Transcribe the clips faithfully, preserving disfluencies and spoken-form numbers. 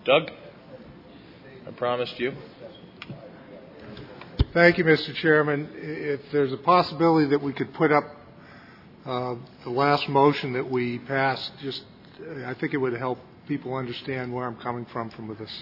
Doug, I promised you. Thank you, Mister Chairman. If there's a possibility that we could put up uh, the last motion that we passed, just I think it would help people understand where I'm coming from from this.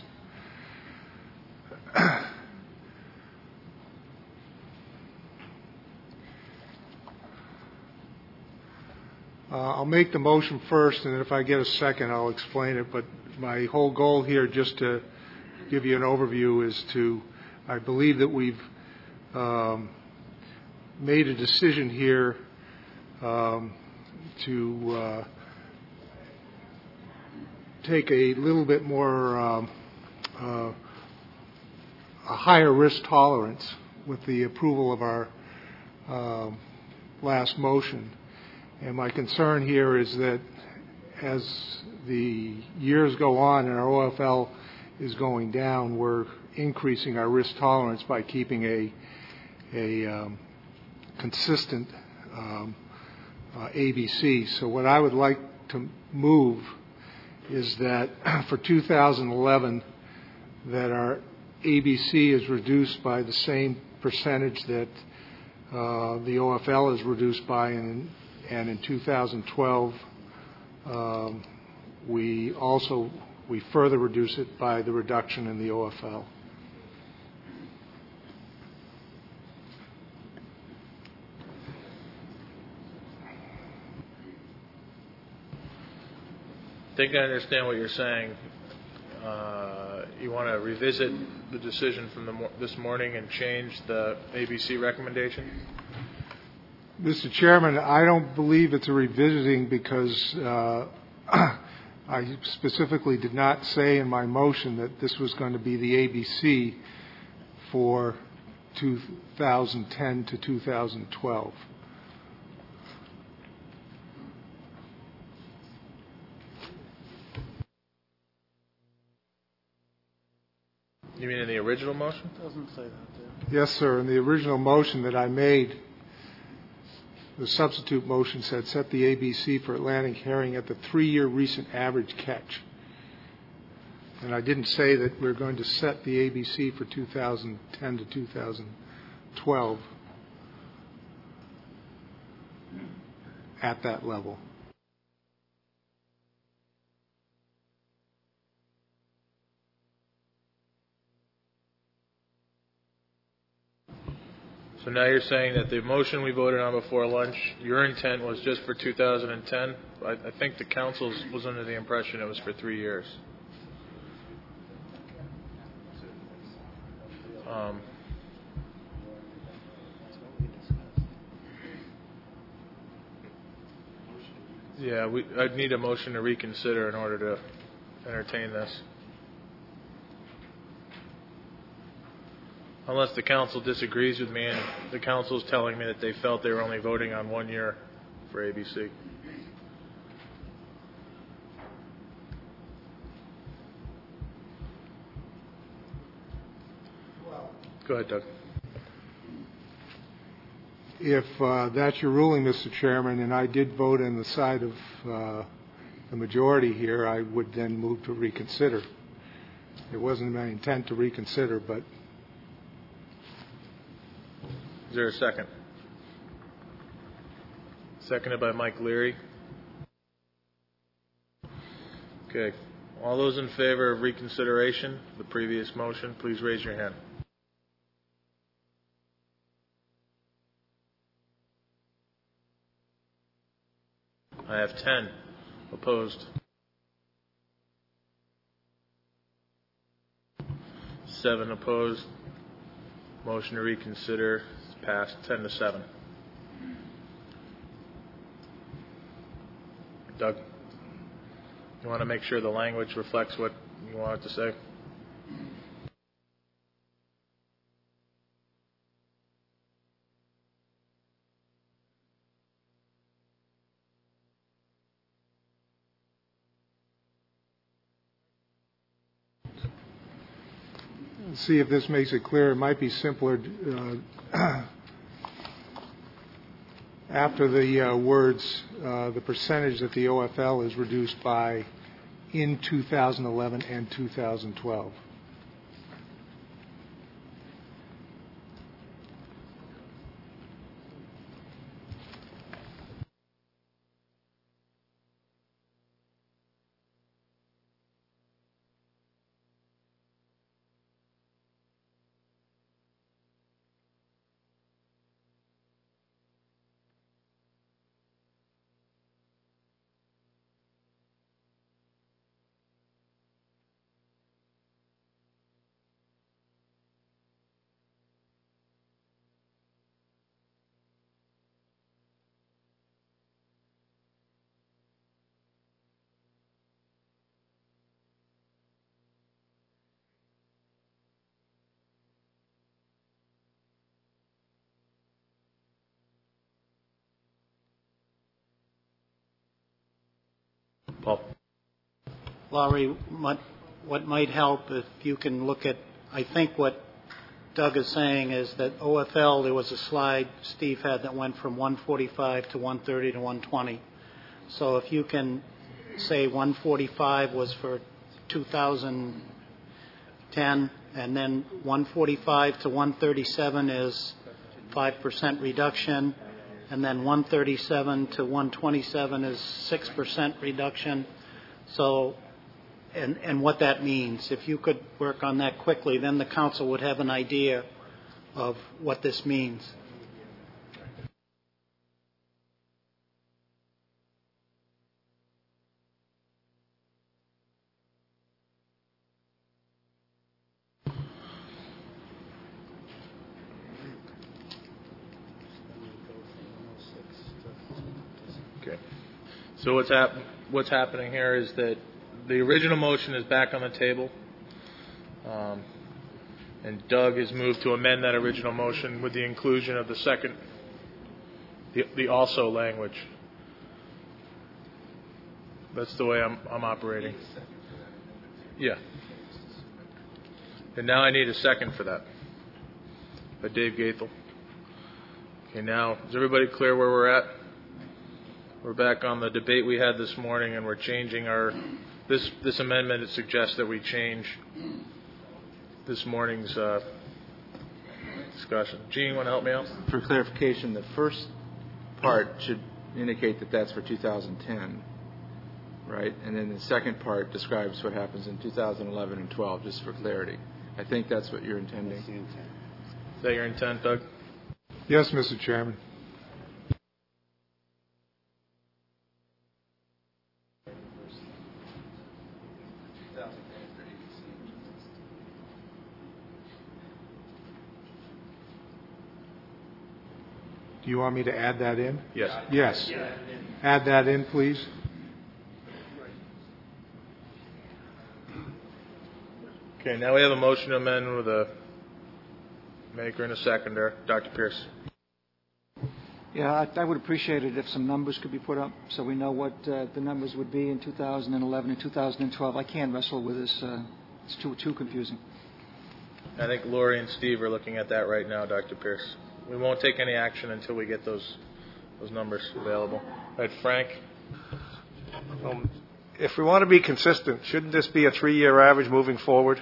Uh, I'll make the motion first, and if I get a second, I'll explain it. But my whole goal here, just to give you an overview, is to, I believe that we've um, made a decision here um, to uh, take a little bit more, um, uh, a higher risk tolerance with the approval of our uh, last motion. And my concern here is that as the years go on and our O F L is going down, we're increasing our risk tolerance by keeping a, a um, consistent um, uh, A B C. So what I would like to move is that for two thousand eleven that our A B C is reduced by the same percentage that uh, the O F L is reduced by, and And in two thousand twelve, um, we also we further reduce it by the reduction in the O F L. I think I understand what you're saying. Uh, you want to revisit the decision from the mo- this morning and change the A B C recommendation? Mister Chairman, I don't believe it's a revisiting because uh, I specifically did not say in my motion that this was going to be the A B C for two thousand ten to two thousand twelve. You mean in the original motion? It doesn't say that there. Yes, sir. In the original motion that I made, the substitute motion said set the A B C for Atlantic herring at the three-year recent average catch. And I didn't say that we're going to set the A B C for two thousand ten to two thousand twelve at that level. So now you're saying that the motion we voted on before lunch, your intent was just for two thousand ten. I, I think the council was under the impression it was for three years. Um, yeah, we, I'd need a motion to reconsider in order to entertain this. Unless the council disagrees with me and the council is telling me that they felt they were only voting on one year for A B C. Go ahead, Doug. If uh, that's your ruling, Mister Chairman, and I did vote on the side of uh, the majority here, I would then move to reconsider. It wasn't my intent to reconsider, but... Is there a second? Seconded by Mike Leary. Okay. All those in favor of reconsideration of the previous motion, please raise your hand. I have ten opposed. Seven opposed. Motion to reconsider is passed ten to seven. Doug, you want to make sure the language reflects what you want it to say? See if this makes it clear. It might be simpler uh, after the uh, words, uh, the percentage that the O F L is reduced by in two thousand eleven and two thousand twelve. Paul. Laurie, what, what might help if you can look at, I think what Doug is saying is that O F L, there was a slide Steve had that went from one forty-five to one thirty to one twenty. So if you can say one forty-five was for two thousand ten, and then one forty-five to one thirty-seven is five percent reduction, and then one thirty-seven to one twenty-seven is six percent reduction. So, and, and what that means. If you could work on that quickly, then the council would have an idea of what this means. Okay. So what's hap- what's happening here is that the original motion is back on the table, um, and Doug has moved to amend that original motion with the inclusion of the second, the, the also language. That's the way I'm, I'm operating. Yeah. And now I need a second for that, by Dave Gaethel. Okay, now, is everybody clear where we're at? We're back on the debate we had this morning, and we're changing our, this this amendment, it suggests that we change this morning's uh, discussion. Gene, you want to help me out? For clarification, the first part should indicate that that's for two thousand ten, right? And then the second part describes what happens in two thousand eleven and twelve, just for clarity. I think that's what you're intending. Is that your intent, Doug? Yes, Mister Chairman. Do you want me to add that in? Yes. Yes. Add that in, please. Okay, now we have a motion to amend with a maker and a seconder. Doctor Pierce. Yeah, I, I would appreciate it if some numbers could be put up so we know what uh, the numbers would be in two thousand eleven and two thousand twelve. I can't wrestle with this. Uh, it's too too confusing. I think Lori and Steve are looking at that right now, Doctor Pierce. We won't take any action until we get those those numbers available. All right, Frank? Um, if we want to be consistent, shouldn't this be a three-year average moving forward?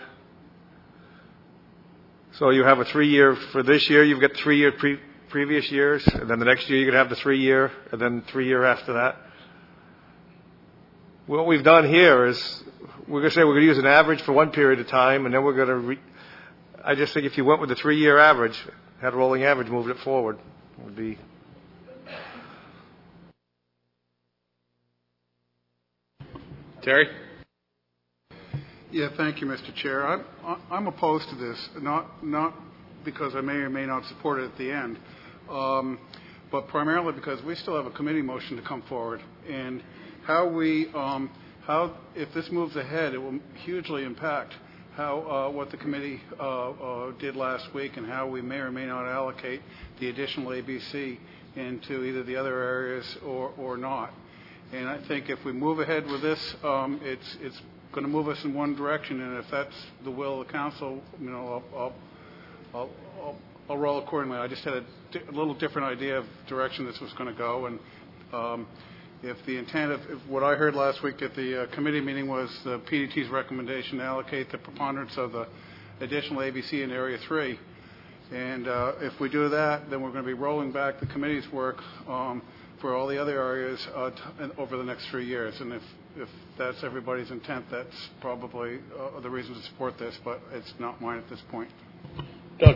So you have a three-year for this year, you've got three-year pre- previous years, and then the next year you're going to have the three-year, and then three-year after that. What we've done here is we're going to say we're going to use an average for one period of time, and then we're going to re- I just think if you went with the three-year average, had a rolling average, moved it forward, it would be. Terry? Yeah, thank you, Mister Chair. I'm, I'm opposed to this, not not because I may or may not support it at the end, um, but primarily because we still have a committee motion to come forward, and how we, um, how if this moves ahead, it will hugely impact how uh, what the committee uh, uh, did last week, and how we may or may not allocate the additional A B C into either the other areas or or not. And I think if we move ahead with this, um, it's it's going to move us in one direction, and if that's the will of the council, you know, I'll I'll, I'll, I'll, I'll roll accordingly. I just had a, di- a little different idea of direction this was going to go, and um, if the intent of, if what I heard last week at the uh, committee meeting was the P D T's recommendation to allocate the preponderance of the additional A B C in Area three, and uh, if we do that, then we're going to be rolling back the committee's work um, for all the other areas uh, t- over the next three years. And if, if that's everybody's intent, that's probably uh, the reason to support this, but it's not mine at this point. Doug.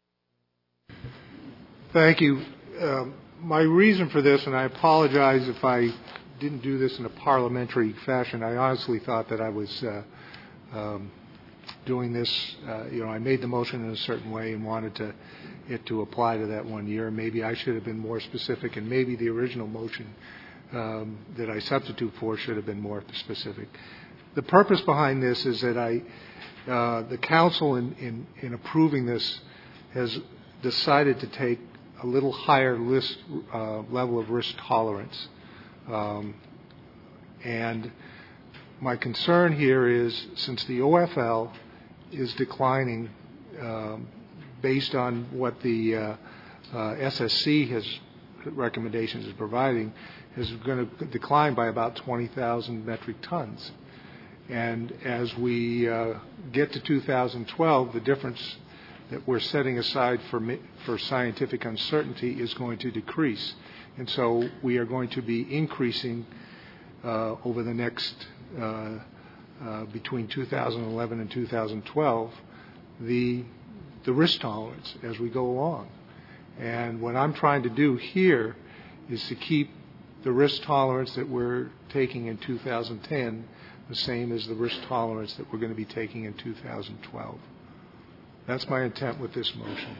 Thank you. Um, my reason for this, and I apologize if I didn't do this in a parliamentary fashion, I honestly thought that I was uh, um, doing this, uh, you know, I made the motion in a certain way and wanted to, it to apply to that one year. Maybe I should have been more specific, and maybe the original motion um, that I substitute for should have been more specific. The purpose behind this is that I, uh, the council in, in, in approving this has decided to take a little higher list, uh, level of risk tolerance. Um, and my concern here is, since the O F L is declining um, based on what the uh, uh, S S C has recommendations is providing, is going to decline by about twenty thousand metric tons. And as we uh, get to two thousand twelve, the difference that we're setting aside for for scientific uncertainty is going to decrease. And so we are going to be increasing uh, over the next, uh, uh, between two thousand eleven and two thousand twelve, the, the risk tolerance as we go along. And what I'm trying to do here is to keep the risk tolerance that we're taking in two thousand ten the same as the risk tolerance that we're going to be taking in two thousand twelve. That's my intent with this motion.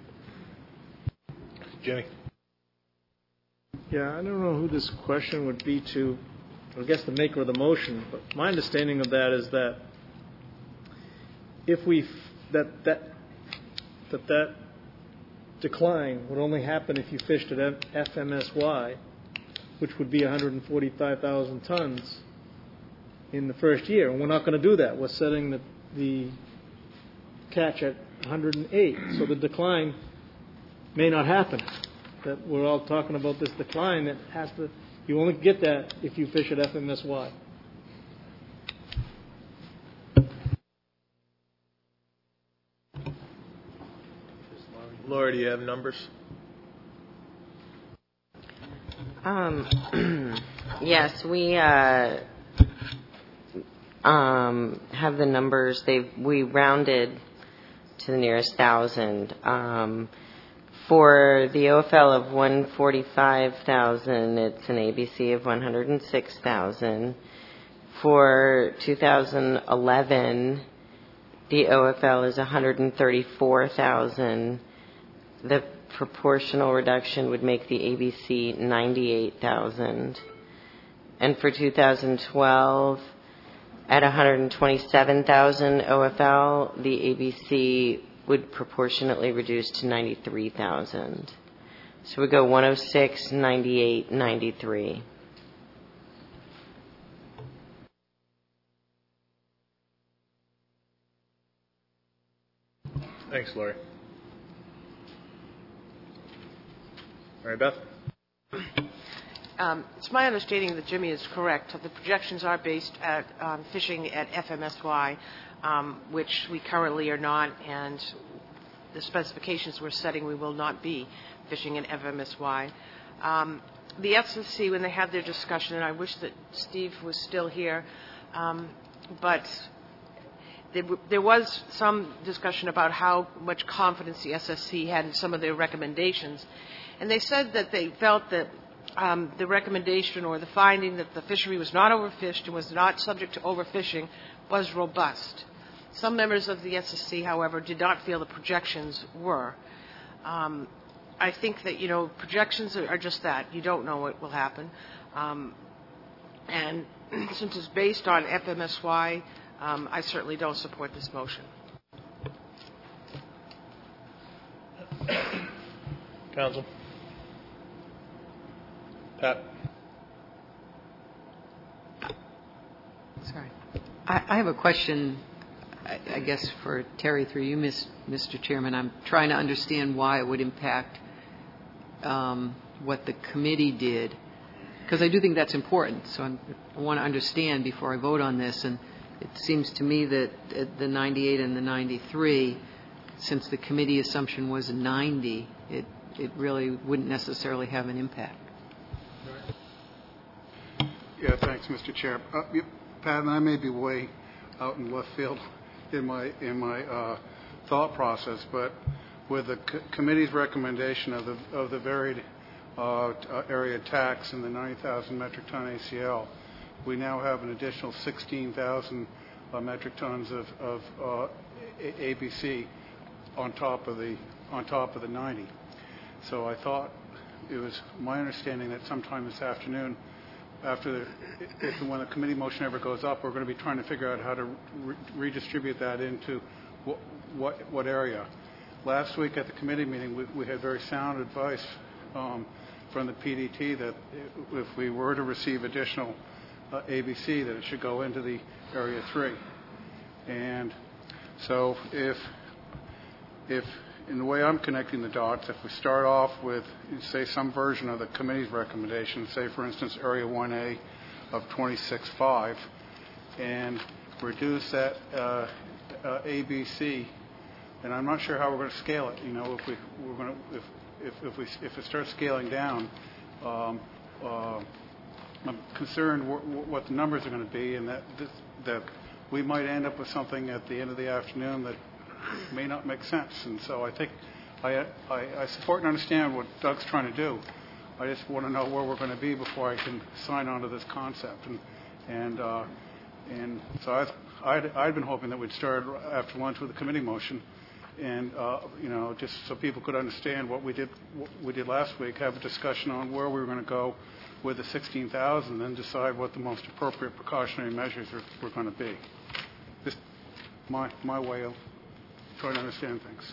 Jenny. Yeah, I don't know who this question would be to, I guess the maker of the motion, but my understanding of that is that if we, that that that that decline would only happen if you fished at F M S Y, which would be one hundred forty-five thousand tons in the first year. And we're not going to do that. We're setting the, the catch at one hundred eight, so the decline may not happen. That we're all talking about this decline that has to, you only get that if you fish at F M S Y. Laura, do you have numbers? Um, yes, we uh, um, have the numbers. They've we rounded to the nearest thousand. Um, for the O F L of one hundred forty-five thousand, it's an A B C of one hundred six thousand. For two thousand eleven, the O F L is one hundred thirty-four thousand. The proportional reduction would make the A B C ninety-eight thousand. And for two thousand twelve, at one hundred twenty-seven thousand O F L, the A B C would proportionately reduce to ninety-three thousand. So we go one oh six, ninety-eight, ninety-three. Thanks, Lori. All right, Beth? Um, it's my understanding that Jimmy is correct. The projections are based at um, fishing at F M S Y, um, which we currently are not, and the specifications we're setting, we will not be fishing in F M S Y. Um, the S S C, when they had their discussion, and I wish that Steve was still here, um, but there, w- there was some discussion about how much confidence the S S C had in some of their recommendations. And they said that they felt that um, the recommendation or the finding that the fishery was not overfished and was not subject to overfishing was robust. Some members of the S S C, however, did not feel the projections were. Um, I think that, you know, projections are, are just that. You don't know what will happen. Um, and since it's based on F M S Y, um, I certainly don't support this motion. Counsel? Pat? Sorry. I, I have a question, I, I guess, for Terry through you, Miz, Mister Chairman. I'm trying to understand why it would impact um, what the committee did. because I do think that's important. So I'm, I want to understand before I vote on this. And it seems to me that at the ninety-eight and the ninety-three, since the committee assumption was ninety, it, it really wouldn't necessarily have an impact. Yeah, thanks, Mister Chair. Uh, you, Pat, and I may be way out in left field in my in my uh, thought process, but with the c- committee's recommendation of the of the varied uh, t- uh, area tax and the ninety thousand metric ton A C L, we now have an additional sixteen thousand uh, metric tons of, of uh, A- ABC on top of the on top of the ninety. So I thought it was my understanding that sometime this afternoon, after the, if and when the committee motion ever goes up, we're going to be trying to figure out how to re- redistribute that into what, what what area. Last week at the committee meeting, we, we had very sound advice um, from the P D T that if we were to receive additional uh, A B C, that it should go into the Area three. And so if if in the way I'm connecting the dots, if we start off with, say, some version of the committee's recommendation, say, for instance, Area one A of twenty-six point five, and reduce that uh, uh, A B C, and I'm not sure how we're going to scale it. You know, if we we're going to if if if we if it starts scaling down, um, uh, I'm concerned w- what the numbers are going to be, and that this, that we might end up with something at the end of the afternoon that may not make sense. And so I think I, I, I support and understand what Doug's trying to do. I just want to know where we're going to be before I can sign on to this concept. And and uh, and so I've, I'd, I'd been hoping that we'd start after lunch with a committee motion, and uh, you know, just so people could understand what we did what we did last week, have a discussion on where we were going to go with the sixteen thousand, then decide what the most appropriate precautionary measures are, were going to be. Just my my way of trying to understand things.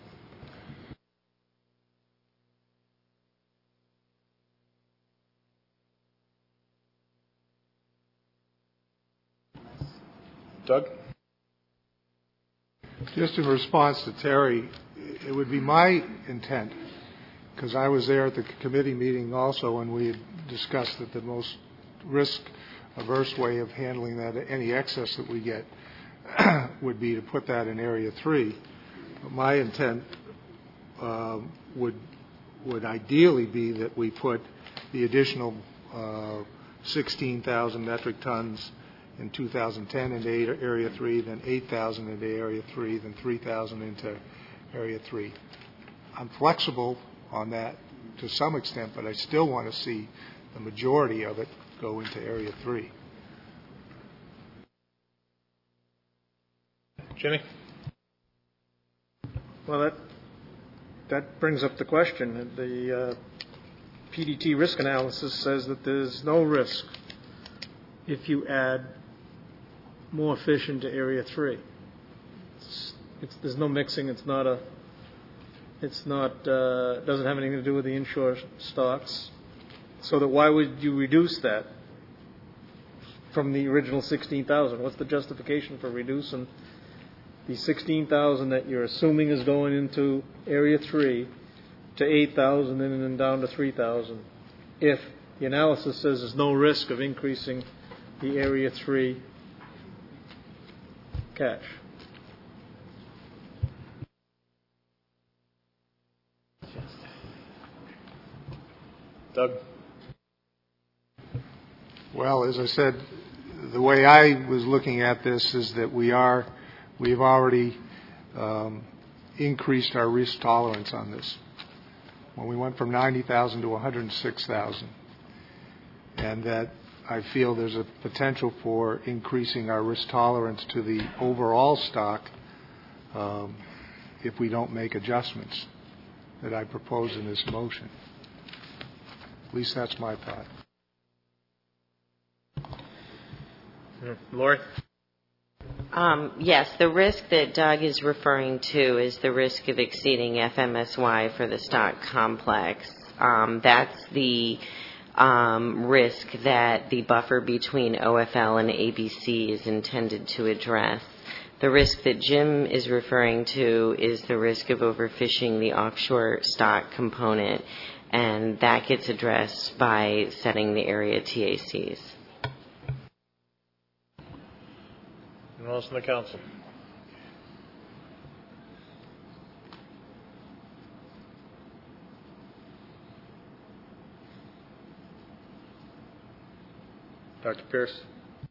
Doug? Just in response to Terry, it would be my intent, because I was there at the committee meeting also, and we had discussed that the most risk-averse way of handling that, any excess that we get, would be to put that in Area three. But my intent uh, would would ideally be that we put the additional uh, sixteen thousand metric tons in two thousand ten into Area three, then eight thousand into Area three, then three thousand into Area three. I'm flexible on that to some extent, but I still want to see the majority of it go into Area three. Jimmy? Well, that that brings up the question. The uh, P D T risk analysis says that there's no risk if you add more fish into Area three. It's, it's, there's no mixing. It's not a. It's not. Uh, doesn't have anything to do with the inshore stocks. So that why would you reduce that from the original sixteen thousand? What's the justification for reducing the sixteen thousand that you're assuming is going into Area three to eight thousand and then down to three thousand, if the analysis says there's no risk of increasing the Area three catch? Doug? Well, as I said, the way I was looking at this is that we are We've already um, increased our risk tolerance on this. When we went from ninety thousand to one hundred six thousand, and that I feel there's a potential for increasing our risk tolerance to the overall stock um, if we don't make adjustments that I propose in this motion. At least that's my thought. Lori? Um, yes, the risk that Doug is referring to is the risk of exceeding F M S Y for the stock complex. Um, that's the um, risk that the buffer between O F L and A B C is intended to address. The risk that Jim is referring to is the risk of overfishing the offshore stock component. and that gets addressed by setting the area T A Cs. Anyone else in the council? Doctor Pierce?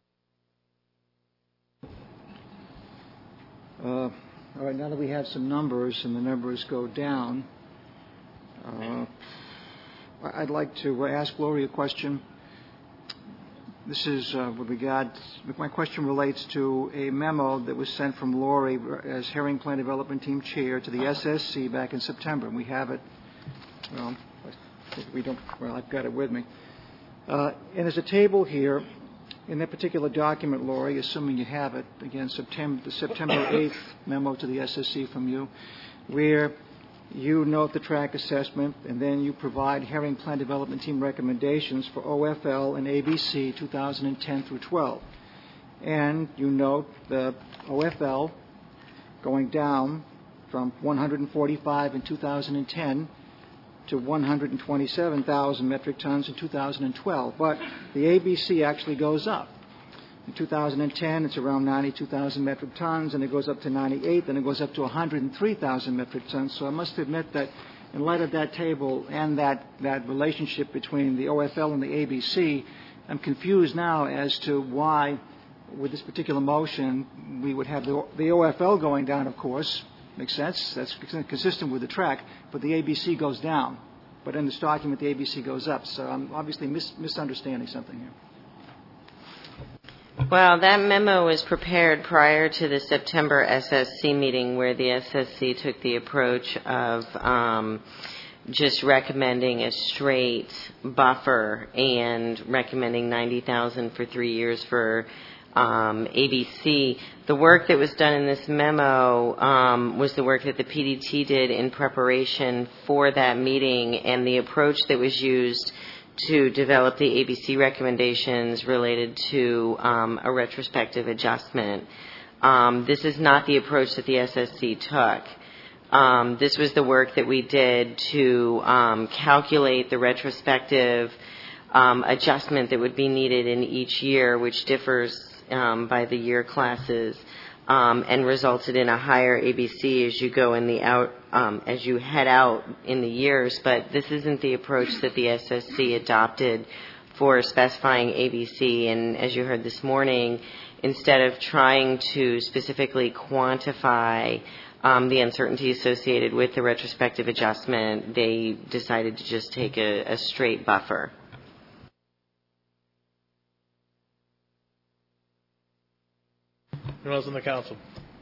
Uh, all right, now that we have some numbers and the numbers go down, uh, I'd like to ask Lori a question. This is uh, with regard, my question relates to a memo that was sent from Lori as Herring Plan Development Team Chair to the S S C back in September. And we have it, well, we don't, well, I've got it with me. Uh, and there's a table here in that particular document, Lori, assuming you have it, again, September, the September eighth memo to the S S C from you, where you note the track assessment, and then you provide Herring Plan Development Team recommendations for O F L and A B C two thousand ten through twelve. And you note the O F L going down from one hundred forty-five in two thousand ten to one hundred twenty-seven thousand metric tons in two thousand twelve. But the A B C actually goes up. In two thousand ten, it's around ninety-two thousand metric tons, and it goes up to ninety-eight, then it goes up to one hundred three thousand metric tons. So I must admit that in light of that table and that, that relationship between the O F L and the A B C, I'm confused now as to why, with this particular motion, we would have the, the O F L going down, of course. Makes sense. That's consistent with the track, but the A B C goes down. But in this document, the A B C goes up. So I'm obviously mis- misunderstanding something here. Well, that memo was prepared prior to the September S S C meeting, where the S S C took the approach of um, just recommending a straight buffer and recommending ninety thousand for three years for um, A B C. The work that was done in this memo um, was the work that the P D T did in preparation for that meeting, and the approach that was used to develop the A B C recommendations related to um, a retrospective adjustment. Um, this is not the approach that the S S C took. Um, this was the work that we did to um, calculate the retrospective um, adjustment that would be needed in each year, which differs um, by the year classes, um, and resulted in a higher A B C as you go in the out, um, as you head out in the years. But this isn't the approach that the S S C adopted for specifying A B C. And as you heard this morning, instead of trying to specifically quantify um, the uncertainty associated with the retrospective adjustment, they decided to just take a, a straight buffer. Anyone else in the council?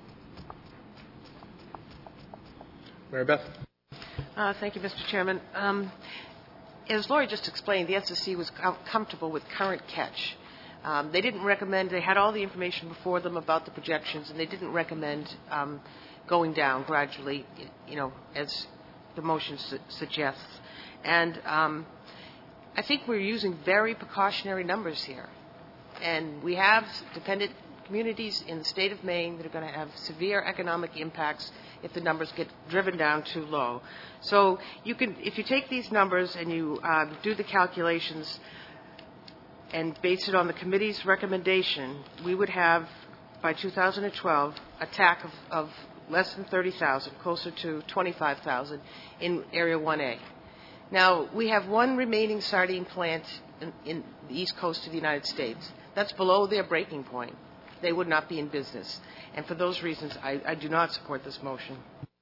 Mary Beth? Uh, thank you, Mister Chairman. Um, as Lori just explained, the S S C was com- comfortable with current catch. Um, they didn't recommend, they had all the information before them about the projections, and they didn't recommend um, going down gradually, you know, as the motion su- suggests. And um, I think we're using very precautionary numbers here. And we have dependent communities in the state of Maine that are going to have severe economic impacts if the numbers get driven down too low. So you can, if you take these numbers and you uh, do the calculations and base it on the committee's recommendation, we would have, by two thousand twelve, a T A C of, of less than thirty thousand, closer to twenty-five thousand in Area one A. Now, we have one remaining sardine plant in, in the east coast of the United States. That's below their breaking point. They would not be in business. And for those reasons, I, I do not support this motion.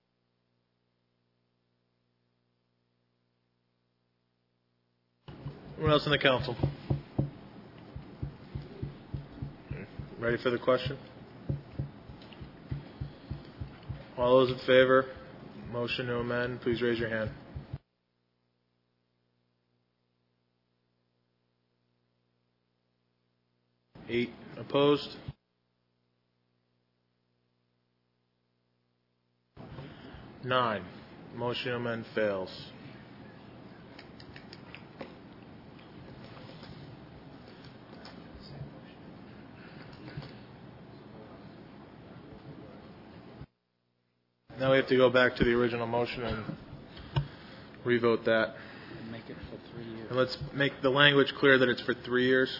Anyone else in the council? Ready for the question? All those in favor? Motion to amend, please raise your hand. Eight opposed. Nine. Motion to amend fails. Now we have to go back to the original motion and revote that. And let's make the language clear that it's for three years.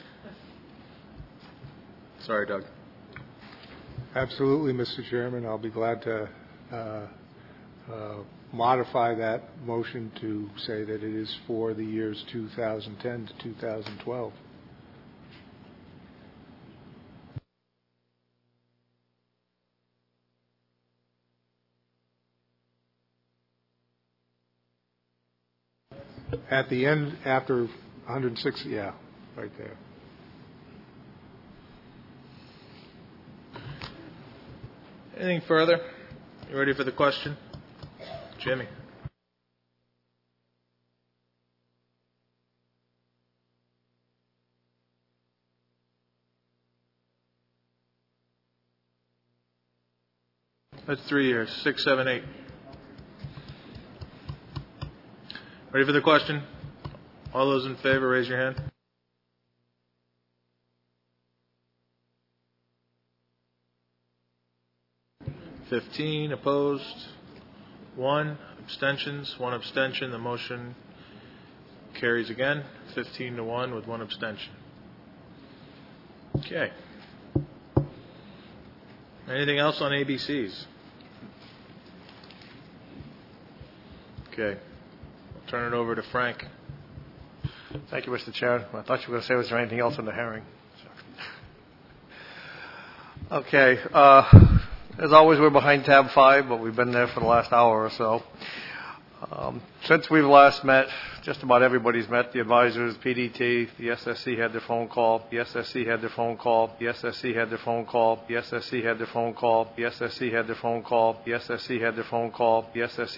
Sorry, Doug. Absolutely, Mister Chairman. I'll be glad to uh, uh, modify that motion to say that it is for the years two thousand ten to two thousand twelve. At the end, after one hundred sixty, yeah, right there. Anything further? You ready for the question? Jimmy. That's three years, six, seven, eight. Ready for the question? All those in favor, raise your hand. Fifteen opposed, one abstentions, one abstention. The motion carries again, fifteen to one with one abstention. Okay. Anything else on A B Cs? Okay. I'll turn it over to Frank. Thank you, Mister Chair. I thought you were going to say, was there anything else in the hearing? Okay. Uh, as always, we're behind tab five, but we've been there for the last hour or so. Um, since we've last met, just about everybody's met. The advisors, P D T, the S S C had their phone call, the S S C had their phone call, the S S C had their phone call, the S S C had their phone call, the S S C had their phone call, the S S C had their phone call, the S S C